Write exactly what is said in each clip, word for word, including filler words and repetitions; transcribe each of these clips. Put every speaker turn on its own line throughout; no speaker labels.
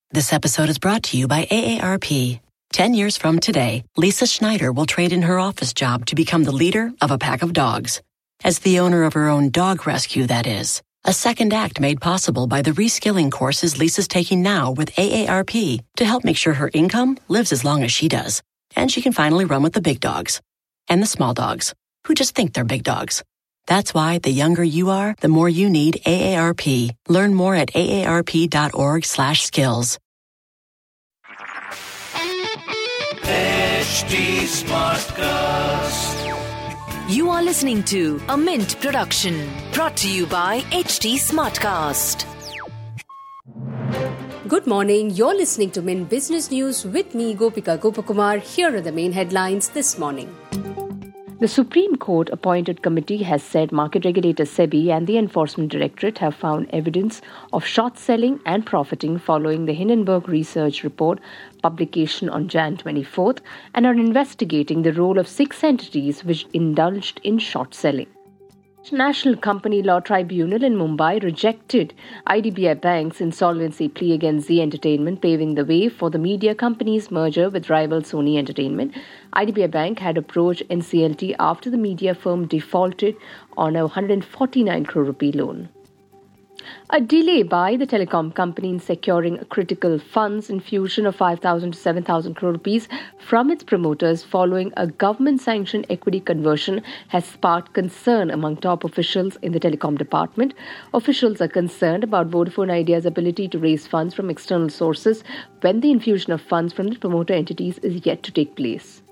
This episode is brought to you by A A R P. Ten years from today, Lisa Schneider will trade in her office job to become the leader of a pack of dogs. As the owner of her own dog rescue, that is. A second act made possible by the reskilling courses Lisa's taking now with A A R P to help make sure her income lives as long as she does. And she can finally run with the big dogs. And the small dogs, who just think they're big dogs. That's why the younger you are, the more you need A A R P. Learn more at aarp.org slash skills.
H D Smartcast.
You are listening to a Mint production brought to you by H D Smartcast.
Good morning. You're listening to Mint Business News with me, Gopika Gopakumar. Here are the main headlines this morning. The Supreme Court appointed committee has said market regulator SEBI and the Enforcement Directorate have found evidence of short selling and profiting following the Hindenburg Research Report publication on January twenty-fourth and are investigating the role of six entities which indulged in short selling. National Company Law Tribunal in Mumbai rejected I D B I Bank's insolvency plea against Zee Entertainment, paving the way for the media company's merger with rival Sony Entertainment. I D B I Bank had approached N C L T after the media firm defaulted on a one hundred forty-nine crore rupee loan. A delay by the telecom company in securing a critical funds infusion of five thousand to seven thousand crore rupees from its promoters following a government-sanctioned equity conversion has sparked concern among top officials in the telecom department. Officials are concerned about Vodafone Idea's ability to raise funds from external sources when the infusion of funds from the promoter entities is yet to take place.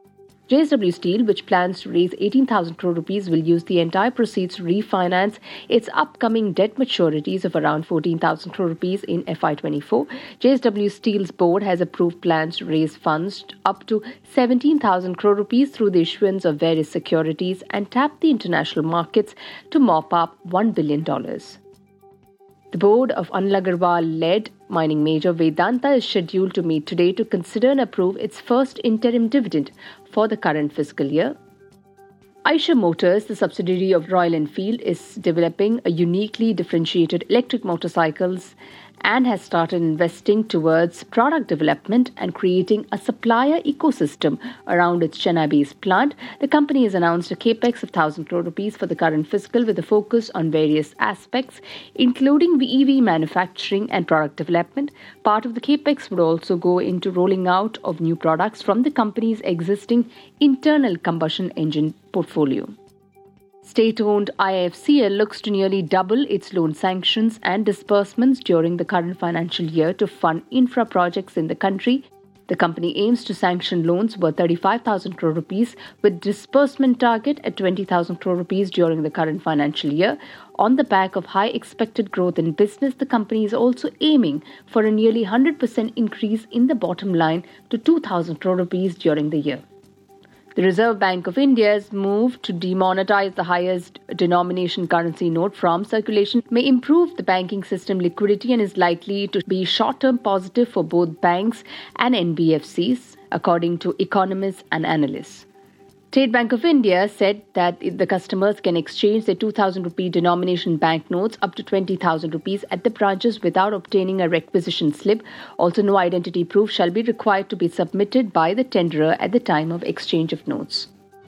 J S W Steel, which plans to raise eighteen thousand crore rupees, will use the entire proceeds to refinance its upcoming debt maturities of around fourteen thousand crore rupees in F Y twenty-four. J S W Steel's board has approved plans to raise funds up to seventeen thousand crore rupees through the issuance of various securities and tap the international markets to mop up one billion dollars. The board of Anil Agarwal-led mining major Vedanta is scheduled to meet today to consider and approve its first interim dividend for the current fiscal year. Eicher Motors, the subsidiary of Royal Enfield, is developing a uniquely differentiated electric motorcycles and has started investing towards product development and creating a supplier ecosystem around its Chennai-based plant. The company has announced a capex of one thousand crore rupees for the current fiscal with a focus on various aspects, including the E V manufacturing and product development. Part of the capex would also go into rolling out of new products from the company's existing internal combustion engine portfolio. State-owned I I F C L looks to nearly double its loan sanctions and disbursements during the current financial year to fund infra projects in the country. The company aims to sanction loans worth thirty-five thousand crore rupees with disbursement target at twenty thousand crore rupees during the current financial year. On the back of high expected growth in business, the company is also aiming for a nearly one hundred percent increase in the bottom line to two thousand crore rupees during the year. The Reserve Bank of India's move to demonetize the highest denomination currency note from circulation may improve the banking system liquidity and is likely to be short-term positive for both banks and N B F Cs, according to economists and analysts. State Bank of India said that the customers can exchange their two thousand rupee denomination banknotes up to twenty thousand rupees at the branches without obtaining a requisition slip. Also, no identity proof shall be required to be submitted by the tenderer at the time of exchange of notes.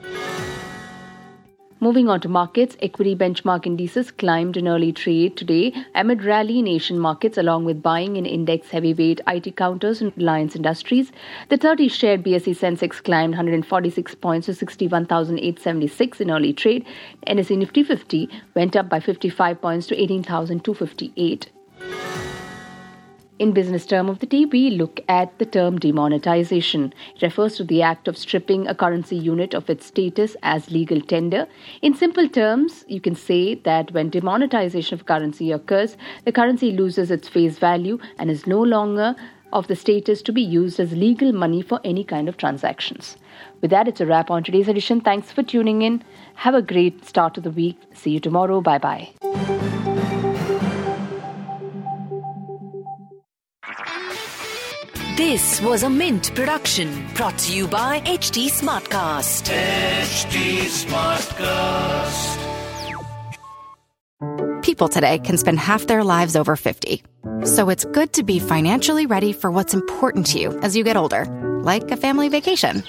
Moving on to markets, equity benchmark indices climbed in early trade today amid rally in Asian markets along with buying in index heavyweight I T counters and Reliance Industries. The thirty-share B S E Sensex climbed one hundred forty-six points to sixty-one thousand eight hundred seventy-six in early trade. N S E Nifty fifty went up by fifty-five points to eighteen thousand two hundred fifty-eight. In business term of the day, we look at the term demonetization. It refers to the act of stripping a currency unit of its status as legal tender. In simple terms, you can say that when demonetization of currency occurs, the currency loses its face value and is no longer of the status to be used as legal money for any kind of transactions. With that, it's a wrap on today's edition. Thanks for tuning in. Have a great start to the week. See you tomorrow. Bye-bye.
This was a Mint production brought to you by H D Smartcast.
H D Smartcast.
People today can spend half their lives over fifty. So it's good to be financially ready for what's important to you as you get older, like a family vacation.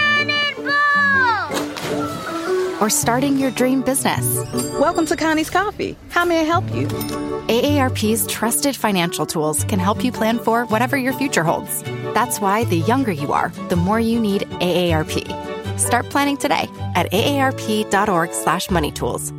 Or starting your dream business.
Welcome to Connie's Coffee. How may I help you?
A A R P's trusted financial tools can help you plan for whatever your future holds. That's why the younger you are, the more you need A A R P. Start planning today at aarp.org slash money tools.